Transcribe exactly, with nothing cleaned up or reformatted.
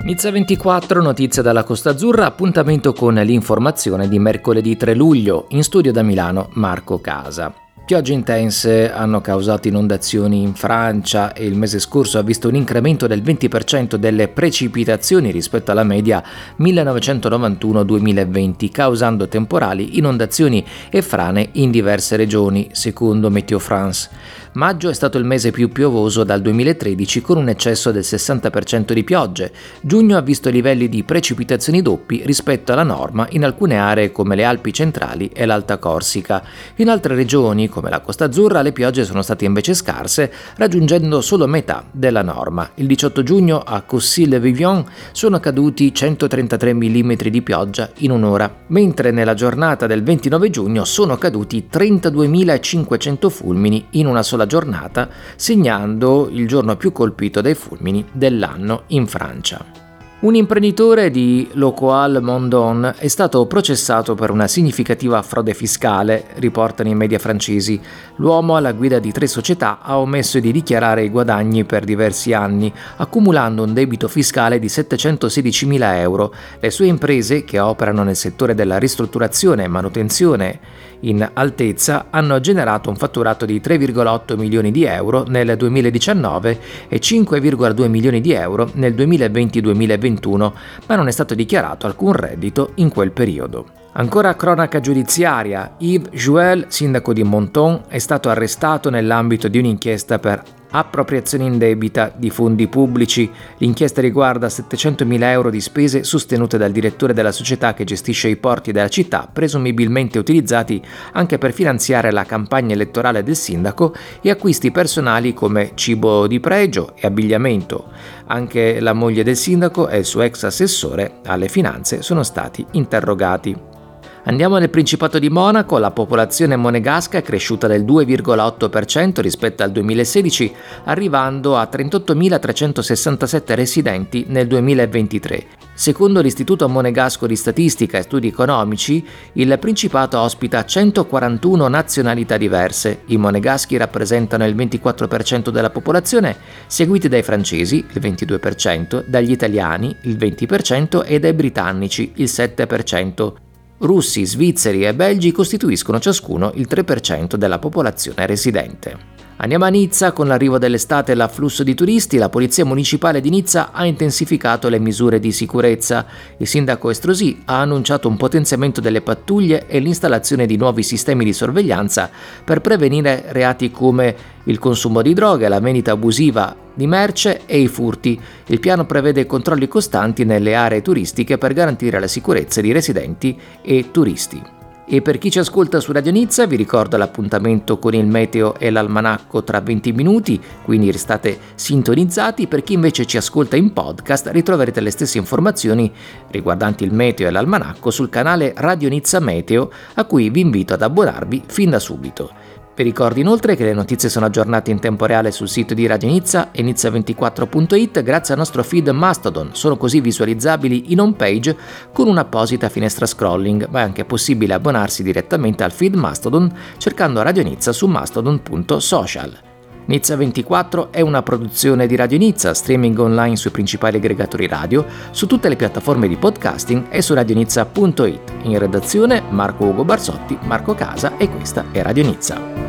Nizza ventiquattro, notizia dalla Costa Azzurra, appuntamento con l'informazione di mercoledì tre luglio, in studio da Milano Marco Casa. Piogge intense hanno causato inondazioni in Francia e il mese scorso ha visto un incremento del venti per cento delle precipitazioni rispetto alla media millenovecentonovantuno duemilaventi, causando temporali, inondazioni e frane in diverse regioni, secondo Meteo France. Maggio è stato il mese più piovoso dal duemilatredici, con un eccesso del sessanta per cento di piogge. Giugno ha visto livelli di precipitazioni doppi rispetto alla norma in alcune aree come le Alpi centrali e l'Alta Corsica. In altre regioni, come la Costa Azzurra, le piogge sono state invece scarse, raggiungendo solo metà della norma. Il diciotto giugno a Coucy-le-Vivian sono caduti centotrentatré millimetri di pioggia in un'ora, mentre nella giornata del ventinove giugno sono caduti trentaduemilacinquecento fulmini in una sola giornata, segnando il giorno più colpito dai fulmini dell'anno in Francia. Un imprenditore di Locoal-Mondon è stato processato per una significativa frode fiscale, riportano i media francesi. L'uomo, alla guida di tre società, ha omesso di dichiarare i guadagni per diversi anni, accumulando un debito fiscale di settecentosedicimila euro. Le sue imprese, che operano nel settore della ristrutturazione e manutenzione in altezza, hanno generato un fatturato di tre virgola otto milioni di euro nel duemiladiciannove e cinque virgola due milioni di euro nel duemilaventi duemilaventuno, ma non è stato dichiarato alcun reddito in quel periodo. Ancora cronaca giudiziaria, Yves Jouel, sindaco di Menton, è stato arrestato nell'ambito di un'inchiesta per appropriazione indebita di fondi pubblici. L'inchiesta riguarda settecentomila euro di spese sostenute dal direttore della società che gestisce i porti della città, presumibilmente utilizzati anche per finanziare la campagna elettorale del sindaco e acquisti personali come cibo di pregio e abbigliamento. Anche la moglie del sindaco e il suo ex assessore alle finanze sono stati interrogati. Andiamo nel Principato di Monaco. La popolazione monegasca è cresciuta del due virgola otto per cento rispetto al duemilasedici, arrivando a trentottomilatrecentosessantasette residenti nel duemilaventitré. Secondo l'Istituto Monegasco di Statistica e Studi Economici, il Principato ospita centoquarantuno nazionalità diverse. I monegaschi rappresentano il ventiquattro per cento della popolazione, seguiti dai francesi, il ventidue per cento, dagli italiani, il venti per cento e dai britannici, il sette per cento. Russi, svizzeri e belgi costituiscono ciascuno il tre per cento della popolazione residente. Andiamo a Nizza. Con l'arrivo dell'estate e l'afflusso di turisti, la Polizia Municipale di Nizza ha intensificato le misure di sicurezza. Il sindaco Estrosi ha annunciato un potenziamento delle pattuglie e l'installazione di nuovi sistemi di sorveglianza per prevenire reati come il consumo di droghe, la vendita abusiva di merce e i furti. Il piano prevede controlli costanti nelle aree turistiche per garantire la sicurezza di residenti e turisti. E per chi ci ascolta su Radio Nizza, vi ricordo l'appuntamento con il meteo e l'almanacco tra venti minuti, quindi restate sintonizzati. Per chi invece ci ascolta in podcast, ritroverete le stesse informazioni riguardanti il meteo e l'almanacco sul canale Radio Nizza Meteo, a cui vi invito ad abbonarvi fin da subito. Vi ricordo inoltre che le notizie sono aggiornate in tempo reale sul sito di Radio Nizza e nizza ventiquattro punto it grazie al nostro feed Mastodon. Sono così visualizzabili in home page con un'apposita finestra scrolling, ma è anche possibile abbonarsi direttamente al feed Mastodon cercando Radio Nizza su mastodon punto social. Nizza ventiquattro è una produzione di Radio Nizza, streaming online sui principali aggregatori radio, su tutte le piattaforme di podcasting e su radionizza punto it. In redazione Marco Ugo Barsotti, Marco Casa, e questa è Radio Nizza.